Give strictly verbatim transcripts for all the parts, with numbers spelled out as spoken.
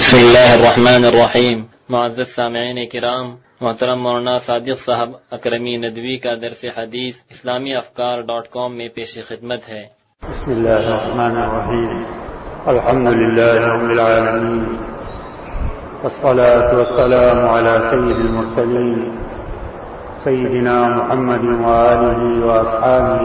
بسم اللہ الرحمن الرحیم. معزز سامعین کرام، محترم مولانا صادق صاحب اکرمی ندوی کا درس حدیث اسلامی افکار ڈاٹ کام میں پیش خدمت ہے. بسم اللہ الرحمن الرحیم. الحمد للہ رب العالمین، والصلاة والسلام علی سید المرسلین سیدنا محمد وآلہ واصحابہ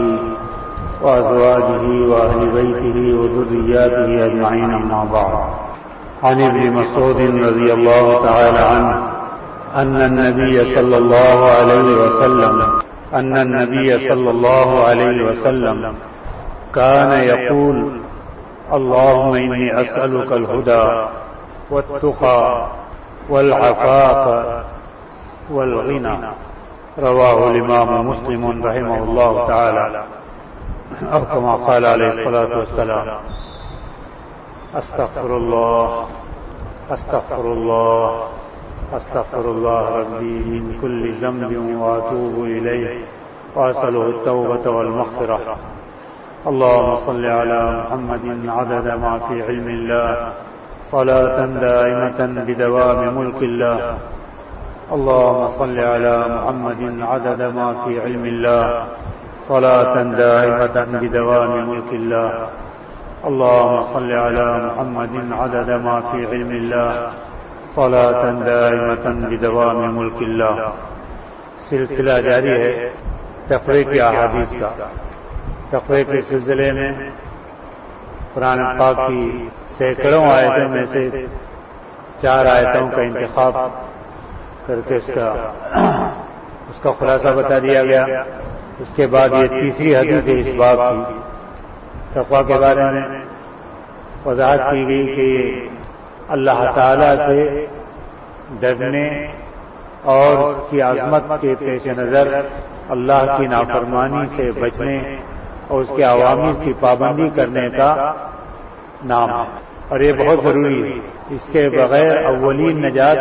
وازواجہ واہل بیتہ وذریاتہ اجمعین، اما بعد. عن ابن مسعود رضی اللہ تعالی عنہ ان النبی صلی اللہ علیہ وسلم ان النبی صلی اللہ علیہ وسلم كان يقول اللهم إني أسألك الهدى والتقى والعفاف والغنى. رواه الإمام مسلم رحمه الله تعالى، أو كما قال عليه الصلاة والسلام. استغفر الله استغفر الله استغفر الله ربي من كل ذنب وأتوب إليه وأسأله التوبة والمغفرة. اللهم صل على محمد عدد ما في علم الله صلاة دائمة بدوام ملك الله. اللهم صل على محمد عدد ما في علم الله صلاة دائمة بدوام ملك الله. اللهم صل على محمد عدد ما في علم الله صلاة دائمة بدوام ملك الله. سلسلہ جاری ہے تقوی کی احادیث کا. تقوی کے سلسلے میں قرآن پاک کی سینکڑوں آیتوں میں سے چار آیتوں کا انتخاب کر کے اس کا اس کا خلاصہ بتا دیا گیا. اس کے بعد یہ تیسری حدیث ہے اس باب کی. تقوی کے بارے میں وضاحت کی گئی کہ اللہ تعالی سے ڈرنے اور اس کی عظمت کے پیش نظر اللہ کی نافرمانی سے بچنے اور اس کے عوامر کی پابندی کرنے کا نام ہے، اور یہ بہت ضروری ہے. اس کے بغیر اولین نجات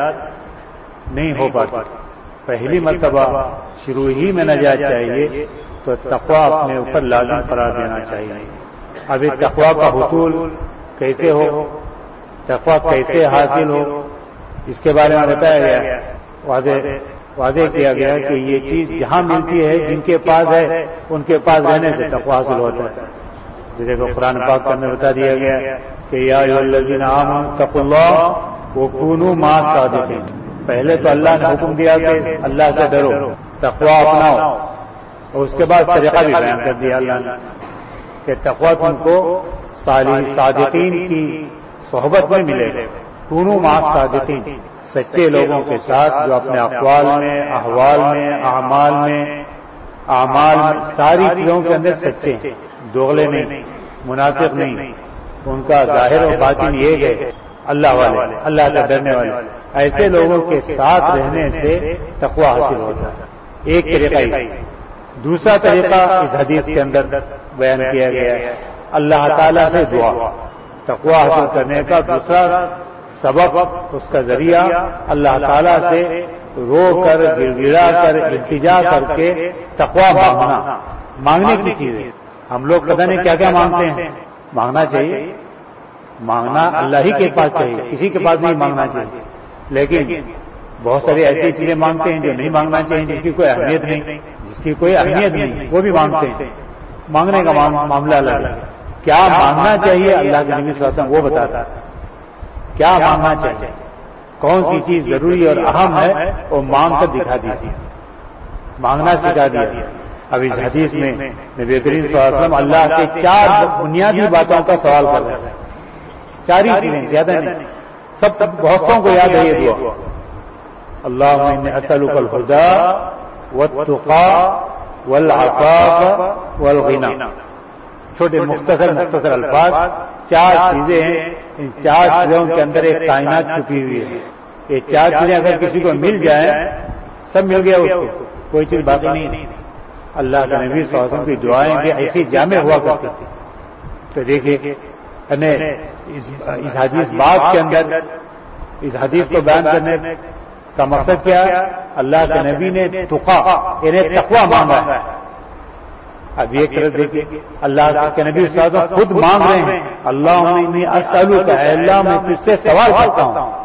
نہیں ہو پاتی. پہلی مرتبہ شروع ہی میں نجات چاہیے تو تقوی اپنے اوپر لازم قرار دینا چاہیے. ابھی تقوی کا حصول کیسے ہو، تقوی کیسے حاصل ہو، اس کے بارے میں بتایا گیا. واضح واضح کیا گیا کہ یہ چیز جہاں ملتی ہے جن کے پاس ہے ان کے پاس رہنے سے تقوی حاصل ہوتا ہے. جیسے کہ قرآن پاک میں بتا دیا گیا کہ یا ایھا الذین آمنوا اتقوا اللہ وکونوا مع الصادقین. پہلے تو اللہ نے حکم دیا کہ اللہ سے ڈرو، تقوی اپناؤ، اور اس کے بعد طریقہ بھی بیان کر دیا اللہ نے کہ تقوی تم کو صالح صادقین کی صحبت میں ملے گا. کونوا مع الصادقین، سچے لوگوں کے ساتھ جو اپنے اقوال میں، احوال میں، اعمال میں اعمال میں ساری چیزوں کے اندر سچے ہیں، دوغلے نہیں، منافق نہیں. ان کا ظاہر و باطن یہ ہے اللہ والے، اللہ سے ڈرنے والے. ایسے لوگوں کے ساتھ رہنے سے تقوی حاصل ہوتا ہے. ایک طریقہ ہی. دوسرا طریقہ اس حدیث کے اندر بیان کیا گیا ہے اللہ تعالیٰ سے دعا. تقوی حاصل کرنے کا دوسرا سبب، اس کا ذریعہ اللہ تعالیٰ سے رو کر گر گڑا کر التجا کر کے تقوی مانگنا. مانگنے کی چیز ہے. ہم لوگ پتہ نہیں کیا کیا مانگتے ہیں. مانگنا چاہیے، مانگنا اللہ ہی کے پاس چاہیے، کسی کے پاس نہیں مانگنا چاہیے. لیکن بہت ساری ایسی چیزیں مانگتے ہیں جو نہیں مانگنا چاہیے، جس کی کوئی اہمیت نہیں جس کی کوئی اہمیت نہیں وہ بھی مانگتے ہیں. مانگنے کا معاملہ الگ ہے. کیا مانگنا چاہیے اللہ کے نبی صلی اللہ علیہ وسلم وہ بتاتا ہے. کیا مانگنا چاہیے، کون سی چیز ضروری اور اہم ہے وہ مانگ کر دکھا دیتی، مانگنا سکھا دیا. اب اس حدیث میں نبی کریم صلی اللہ علیہ وسلم اللہ سے چار بنیادی باتوں کا سوال کر رہے ہیں. چار ہی چیزیں، زیادہ نہیں. سب سب بہتوں کو یاد ہے یہ دعا. اللهم انی اسألک الہدی والتقی والعفاف والغنی. چھوٹے مختصر مختصر الفاظ، چار چیزیں ہیں. ان چار چیزوں کے اندر ایک کائنات چھپی ہوئی ہے. یہ چار چیزیں اگر کسی کو مل جائیں سب مل گیا، اس کو کوئی چیز باقی نہیں. اللہ کے نبی صلی اللہ علیہ وسلم کی دعائیں بھی ایسی جامع ہوا کرتی تھی. تو دیکھیے اس حدیث باب کے اندر اس حدیث کو بیان کرنے کا مقصد کیا ہے؟ اللہ کے نبی نے تقا یعنی تقوی مانگا ہے. اب ایک طرف دیکھیے اللہ کے نبی صلی اللہ علیہ وسلم خود مانگ رہے ہیں اللہم انی اسألک، اے اللہ میں تجھ سے سوال کرتا ہوں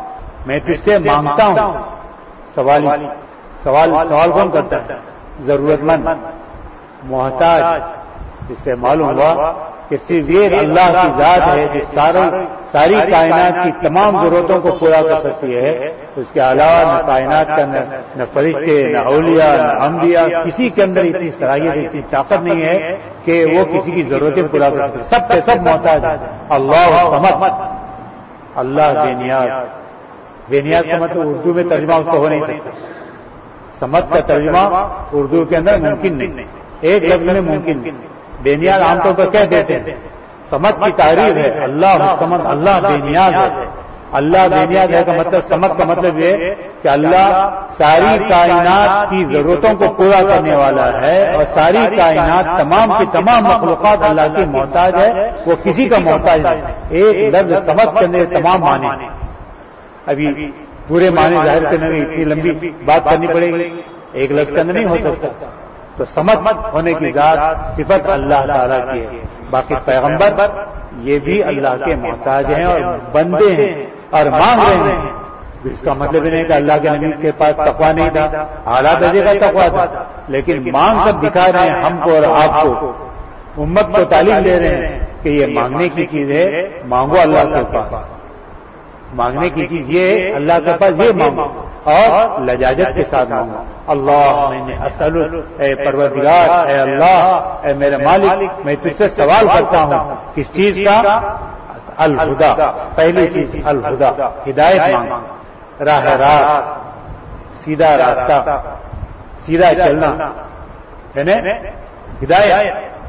میں تجھ سے مانگتا ہوں. سوال سوال سوال کون کرتا ہے؟ ضرورت مند، محتاج. اس سے معلوم ہوا کہ صرف یہ اللہ کی ذات ہے جو ساری ساری کائنات کی تمام ضرورتوں کو پورا کر سکتی ہے. اس کے علاوہ نہ کائنات کا نہ فرشتے، نہ اولیاء، نہ انبیاء، کسی کے اندر اتنی صلاحیت، اتنی طاقت نہیں ہے کہ وہ کسی کی ضرورتیں پورا کر سکے. سب سے سب محتاج ہے. اللہ الصمد، اللہ بے نیاز. بے نیاز کا مطلب اردو میں ترجمہ اس کو ہو نہیں سکتا. سمد کا ترجمہ اردو کے اندر ممکن نہیں، ایک لفظ میں ممکن نہیں. بے نیاز عام طور پر کہہ دیتے ہیں. سمد کی تعریف ہے اللہ الصمد، اللہ بے نیاز ہے. اللہ بے نیاز ہے کا مطلب، سمد کا مطلب یہ کہ اللہ ساری کائنات کی ضرورتوں کو پورا کرنے والا ہے، اور ساری کائنات تمام کی تمام مخلوقات اللہ کی محتاج ہے، وہ کسی کا محتاج نہیں. ایک لفظ سمد کے اندر تمام معنی. ابھی پورے معنی ظاہر کرنے میں اتنی لمبی بات کرنی پڑے گی، ایک لفظ کے اندر نہیں ہو سکتا. تو سمد ہونے کی ذات صفت اللہ تعالیٰ کی ہے. باقی پیغمبر یہ بھی اللہ کے محتاج ہیں اور بندے ہیں اور مانگ رہے ہیں. اس کا مطلب یہ نہیں کہ اللہ کے نبی کے پاس تقویٰ نہیں تھا، اعلیٰ درجے کا تقویٰ تھا، لیکن مانگ کر دکھا رہے ہیں ہم کو اور آپ کو، امت کو تعلیم دے رہے ہیں کہ یہ مانگنے کی چیز ہے، مانگو اللہ کے پاس. مانگنے کی چیز یہ ہے، اللہ کے پاس یہ مانگو اور لجاجت کے ساتھ مانگو. اللہ میں اسأل، اے پروردگار، اے اللہ، اے میرے مالک، میں تجھ سے سوال کرتا ہوں کس چیز کا؟ الہدا. پہلی چیز الہدا، ہدایت مانگ، راہ راست، سیدھا راستہ، سیدھا چلنا ہے نا. ہدایت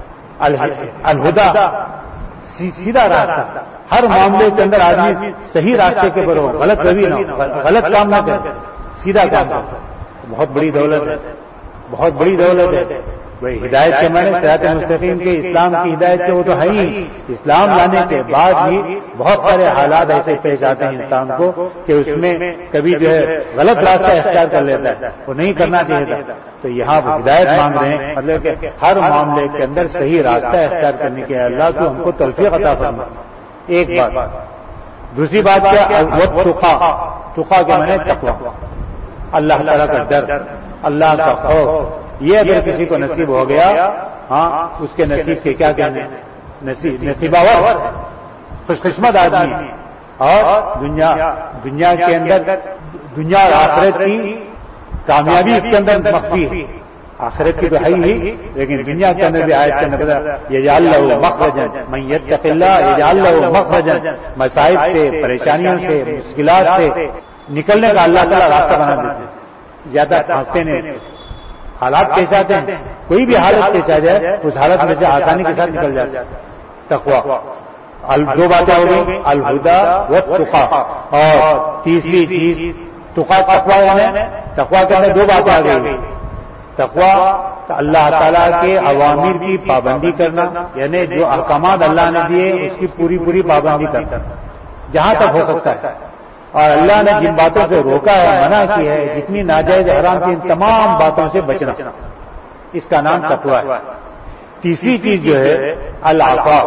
الہدا، سیدھا راستہ. ہر معاملے کے اندر آدمی صحیح راستے کے پر ہو، غلط روی نہ ہو، غلط کام نہ کرے، سیدھا کام کرے. بہت بڑی دولت ہے، بہت بڑی دولت ہے. وہی ہدایت کے معنی صراط مستقیم کے، اسلام کی ہدایت کے وہ تو ہے ہی. اسلام لانے کے بعد بھی بہت سارے حالات ایسے پیش آتے ہیں انسان کو کہ اس میں کبھی جو ہے غلط راستہ اختیار کر لیتا ہے، وہ نہیں کرنا چاہیے تھا. تو یہاں وہ ہدایت مانگ رہے ہیں، مطلب کہ ہر معاملے کے اندر صحیح راستہ اختیار کرنے کے اللہ کو ہم کو توفیق عطا فرما. ایک بات. دوسری بات کیا؟ تقا. تقا کے معنی تقویٰ، اللہ تعالیٰ کا ڈر، اللہ کا خوف. یہ اگر کسی کو نصیب ہو گیا، ہاں اس کے نصیب کے کیا کہنے، نصیب نصیباور، خوش قسمت آدمی. اور دنیا دنیا کے اندر، دنیا اور آخرت کی کامیابی اس کے اندر مخفی ہے. آخرت کی تو ہے ہی، لیکن دنیا کے اندر بھی آیت کے اندر یجعل لہ مخرجا من یتق اللہ یجعل لہ مخرجا. مصائب سے، پریشانیوں سے، مشکلات سے نکلنے کا اللہ تعالیٰ راستہ بنا دیتے ہیں. زیادہ پھنستے نہیں. حالات پیش آتے ہیں، کوئی بھی حالت پیش آ جائے اس حالت میں سے آسانی کے ساتھ نکل جاتے ہیں. تقویٰ. دو باتیں ہو گئی، الہدا والتقیٰ. اور تیسری چیز تقیٰ، تقویٰ ہے. تقویٰ کے اندر دو باتیں آ گئی. تقویٰ اللہ تعالیٰ کے اوامر کی پابندی کرنا، یعنی جو احکامات اللہ نے دیے اس کی پوری پوری پابندی کرنا جہاں تک ہو سکتا ہے. اور اللہ نے جن باتوں سے روکا ہے، منع کی ہے، جتنی ناجائز حرام کی، ان تمام باتوں سے بچنا، اس کا نام تقویٰ ہے. تیسری چیز جو ہے العفاف.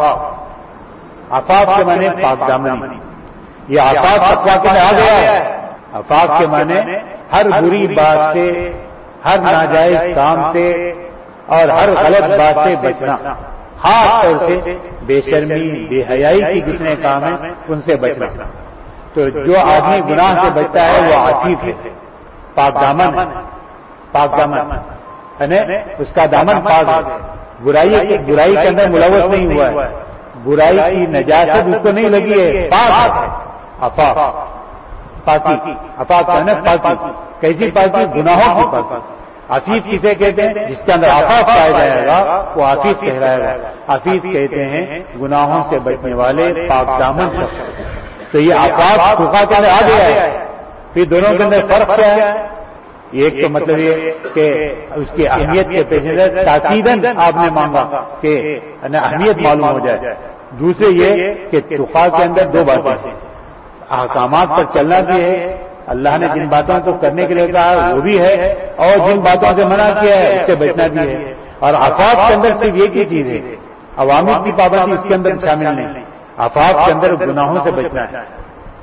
عفاف کے معنی پاک دامنی. یہ عفاف تقویٰ کے آ گیا ہے. عفاف کے معنی ہر بری بات سے، ہر ناجائز کام سے اور ہر غلط بات سے بچنا. خاص طور سے بے شرمی، بے حیائی کی جتنے کام ہیں ان سے بچنا. تو جو آدمی گناہ سے بچتا ہے وہ عفیف ہے، پاک دامن، پاک دامن یعنی اس کا دامن پاک ہے، برائی برائی کے اندر ملوث نہیں ہوا ہے، برائی کی نجاست اس کو نہیں لگی ہے، پاک ہے. عفاف، پاکی. عفاف کہنا پاکی. کیسی پاکی؟ گناہوں کی پاکی. عفیف کسے کہتے ہیں؟ جس کے اندر عفاف پایا جائے گا وہ عفیف کہلائے گا. عفیف کہتے ہیں گناہوں سے بچنے والے پاک دامن شخص. تو یہ عفاف تقیٰ کے اندر آ گیا ہے. پھر دونوں کے اندر فرق کیا ہے؟ ایک تو مطلب یہ کہ اس کی اہمیت کے پیش نظر تاکیداً آپ نے مانگا کہ اہمیت معلوم ہو جائے. دوسرے یہ کہ تقیٰ کے اندر دو باتیں ہیں، احکامات پر چلنا بھی ہے، اللہ نے جن باتوں کو کرنے کے لیے کہا وہ بھی ہے، اور جن باتوں سے منع کیا ہے اس سے بچنا بھی ہے. اور عفاف کے اندر صرف ایک ہی چیز ہے، عوامر کی پابندی اس کے اندر شامل نہیں. عفاف کے اندر گناہوں سے بچنا ہے.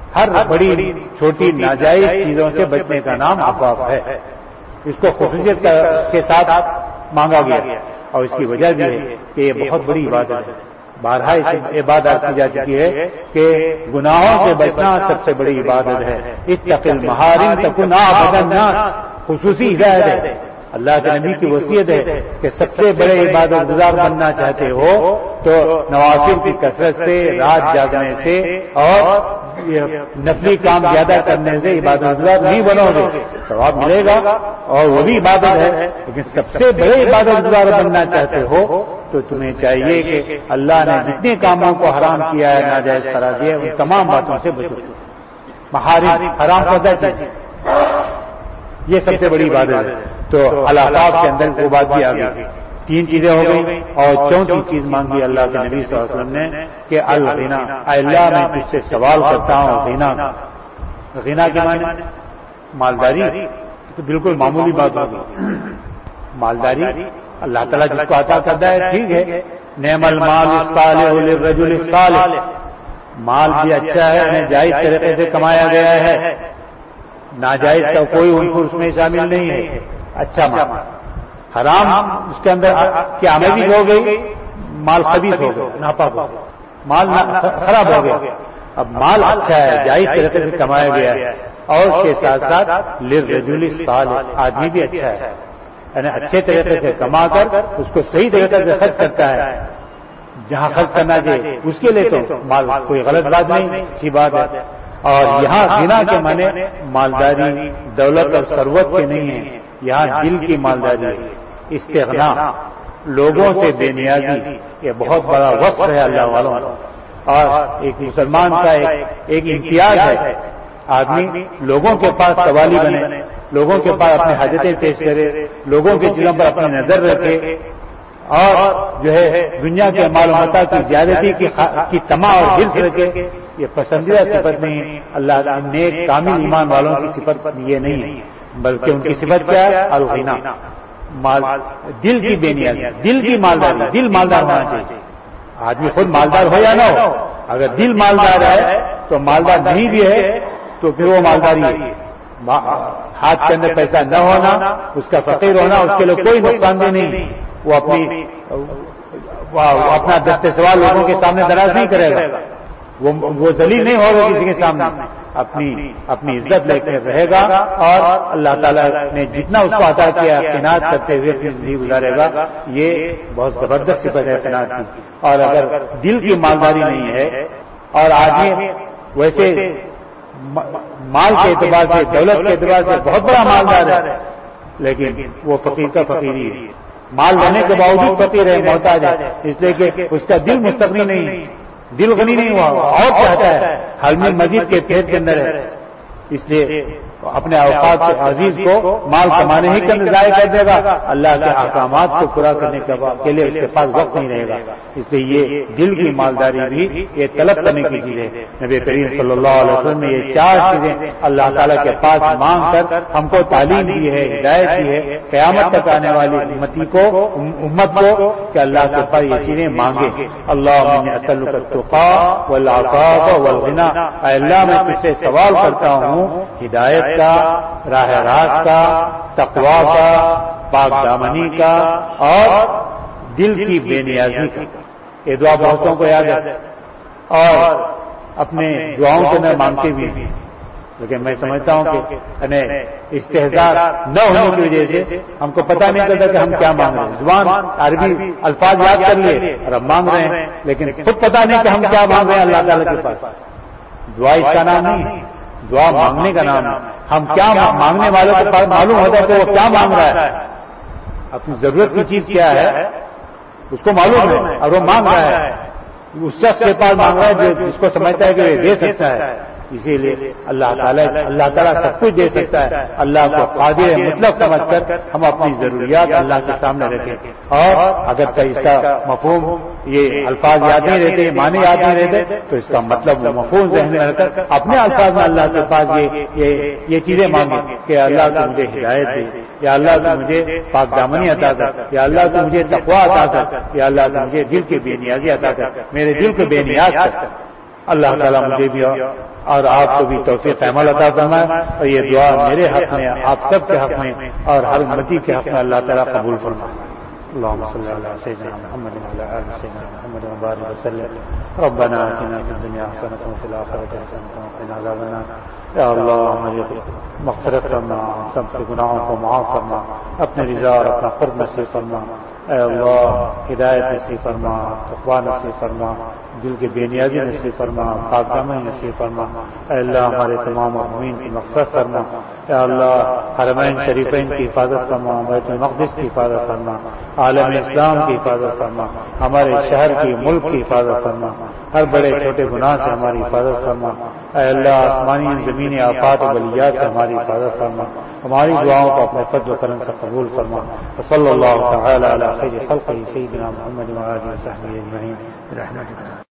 ہر بڑی چھوٹی ناجائز چیزوں سے بچنے کا نام عفاف ہے. اس کو خصوصیت کے ساتھ مانگا گیا اور اس کی وجہ بھی ہے کہ یہ بہت بڑی عبادت ہے. بارہا اس عبادت کی جا چکی ہے کہ گناہوں سے بچنا سب سے بڑی عبادت ہے. اتق المحارم تکن عبد الناس خصوصی ہدایت ہے. اللہ کے نبی کی وصیت ہے کہ سب سے بڑے عبادت گزار بننا چاہتے ہو تو نوافل کی کثرت سے، رات جاگنے سے اور نفلی کام زیادہ کرنے سے عبادت گزار نہیں بنو گے. ثواب ملے گا اور وہ بھی عبادت ہے، لیکن سب سے بڑے عبادت گزار بننا چاہتے ہو تو تمہیں چاہیے کہ اللہ نے جتنے کاموں کو حرام کیا ہے، ناجائز قرار دیا ہے، ان تمام باتوں سے بچو. محارم حرام کردہ چیز یہ سب سے بڑی عبادت ہے. تو علاقات کے اندر وہ بات بھی آ گئی. تین چیزیں ہو گئی اور چوتھی چیز مانگی اللہ کے نبی صلی اللہ علیہ وسلم نے کہ الغنا، اللہ میں تجھ سے سوال کرتا ہوں غنا. غنا کے معنی مالداری تو بالکل معمولی بات ہوگی. مالداری اللہ تعالیٰ جس کو عطا کرتا ہے ٹھیک ہے. نعم المال الصالح للرجل الصالح، مال بھی اچھا ہے، انہیں جائز طریقے سے کمایا گیا ہے، ناجائز کا کوئی عنصر اس میں شامل نہیں ہے. اچھا مال. حرام اس کے اندر کی آمیزی ہو گئی، مال خبیث ہو گیا، ناپاک ہو گیا، مال خراب ہو گیا. اب مال اچھا ہے، جائز طریقے سے کمایا گیا ہے اور اس کے ساتھ ساتھ للرجل الصالح، آدمی بھی اچھا ہے، یعنی اچھے طریقے سے کما کر اس کو صحیح طریقے سے خرچ کرتا ہے جہاں خرچ کرنا چاہیے اس کے لیے تو مال کوئی غلط بات نہیں، اچھی بات ہے. اور یہاں غنا کے معنی مالداری دولت اور ثروت کے نہیں ہے، یہاں دل کی مالداری ہے. استغنا، لوگوں سے بے نیازی، یہ بہت بڑا وصف ہے اللہ والوں. اور ایک مسلمان کا ایک امتیاز ہے، آدمی لوگوں کے پاس سوالی بنے، لوگوں کے پاس اپنی حاجتیں پیش کرے، لوگوں کے دلوں پر اپنی نظر رکھے اور جو ہے دنیا کے مال و متاع کی زیادتی کی طمع اور حرص رکھے. یہ پسندیدہ صفت نہیں ہے. اللہ نیک کامل ایمان والوں کی صفت یہ نہیں ہے، بلکہ ان کی صفت کیا ہے؟ الغنا، مال، دل کی بے نیازی، دل کی مالداری. دل مالدار ہونا چاہیے. آدمی خود مالدار ہو یا نہ ہو، اگر دل مالدار ہے تو مالدار نہیں بھی ہے تو پھر وہ مالداری ہے. ہاتھ کے اندر پیسہ نہ ہونا، اس کا فقیر ہونا، اس کے لیے کوئی نقصان دہ نہیں. وہ اپنی اپنا دست سوال لوگوں کے سامنے دراز نہیں کرے گا، وہ ذلیل نہیں ہوگا کسی کے سامنے، اپنی اپنی عزت لے کے رہے گا اور اللہ تعالیٰ نے جتنا اس کو عطا کیا قناعت کرتے ہوئے اپنی زندگی گزارے گا. یہ بہت زبردست صفت ہے قناعت کی. اور اگر دل کی مالداری نہیں ہے اور آدمی ویسے مال کے اعتبار سے، دولت کے اعتبار سے بہت بڑا مالدار ہے لیکن وہ فقیر کا فقیر ہی ہے، مال لینے کے باوجود فقیر ہے، محتاج ہے، اس لیے کہ اس کا دل مستغنی نہیں، دل غنی نہیں ہوا اور چاہتا ہے، حلم مزید کے پیٹ کے اندر ہے. اس لیے اپنے اوقات عزیز کو مال کمانے ہی کا ضائع کر دے گا، اللہ کے احکامات کو پورا کرنے کے لیے اس کے پاس وقت نہیں رہے گا. اس لیے یہ دل کی مالداری بھی یہ طلب کرنے کی چیز ہے. نبی کریم صلی اللہ علیہ وسلم نے یہ چار چیزیں اللہ تعالیٰ کے پاس مانگ کر ہم کو تعلیم دی ہے، ہدایت دی ہے قیامت تک آنے والی امتی کو امت کو کہ اللہ کے پاس یہ چیزیں مانگے. اللہم انی اسألک التقی والعفاف والغنی، اے اللہ میں تجھ سے سوال کرتا ہوں ہدایت کا، راہ راست کا، تقوی کا، پاک دامنی کا اور دل کی بے نیازی کا. یہ دعا بہتوں کو یاد ہے اور اپنے دعاؤں کے اندر مانگتے بھی ہیں، لیکن میں سمجھتا ہوں کہ استحضار نہ ہونے کی وجہ سے ہم کو پتہ نہیں چلتا کہ ہم کیا مانگ رہے ہیں. زبان عربی الفاظ یاد کر لیے اور ہم مانگ رہے ہیں لیکن خود پتہ نہیں کہ ہم کیا مانگ رہے ہیں اللہ تعالیٰ کے پاس. دعا اس کا نام نہیں، دعا مانگنے کا نام ہے. ہم کیا مانگنے والوں کے پاس معلوم ہوتا ہے کہ وہ کیا مانگ رہا ہے، اپنی ضرورت کی چیز کیا ہے اس کو معلوم ہے اور وہ مانگ رہا ہے. اس شخص کے پاس مانگ رہا ہے جو جس کو سمجھتا ہے کہ وہ دے سکتا ہے. اسی لیے اللہ تعالیٰ اللہ تعالیٰ سب کچھ دے سکتا ہے. اللہ کو قادر مطلق سمجھ کر ہم اپنی ضروریات اللہ کے سامنے رکھیں. اور اگر اس کا مفہوم یہ الفاظ یاد نہیں رہتے، معنی یاد نہیں رہتے تو اس کا مطلب وہ مفہوم ذہن میں رکھ کر اپنے الفاظ میں اللہ کے پاس یہ یہ چیزیں مانگیں کہ اللہ تو مجھے ہدایت دے، یا اللہ تو مجھے پاک دامنی عطا کر، یا اللہ تو مجھے تقویٰ عطا کر، یا اللہ تو مجھے دل کی بے نیازی عطا کر، میرے دل کو بے نیاز کر. اللہ تعالیٰ مجھے بھی اور آپ کو بھی توفیق عمل عطا فرمائے، اور یہ دعا میرے حق میں، آپ سب کے حق میں، اور ہر امتی کے حق میں اللہ تعالیٰ قبول فرمائے۔ اللهم صل على سيدنا محمد وعلى آل سيدنا محمد وبارك وسلم. ربنا آتنا في الدنيا حسنة وفي الآخرة حسنة وقنا عذاب النار. یا اللہ مجھے مغفرت فرما، سب کے گناہوں کو معاف فرما، اپنے رضا اور اپنا قرب نصیب فرما۔ اے اللہ ہدایت نصیب فرما، تقوی نصیب فرما، دل کے بے نیازی نصیب فرما، پاک دامنی نصیب فرما۔ اے اللہ ہمارے تمام مومنین کی مغفرت فرما۔ اے اللہ حرمین شریفین کی حفاظت فرما، بیت المقدس کی حفاظت فرما، عالم اسلام کی حفاظت فرما، ہمارے شہر کی، ملک کی حفاظت فرما، ہر بڑے چھوٹے گناہ سے ہماری حفاظت فرما۔ اے اللہ آسمانی زمینی آفات و بلیات سے ہماری حفاظت فرما، ہماری دعاؤں کو اپنے فضل و کرم سے قبول فرما۔ وصلی اللہ تعالی علی خیر خلقہ سیدنا محمد وآلہ وصحبہ اجمعین برحمتک۔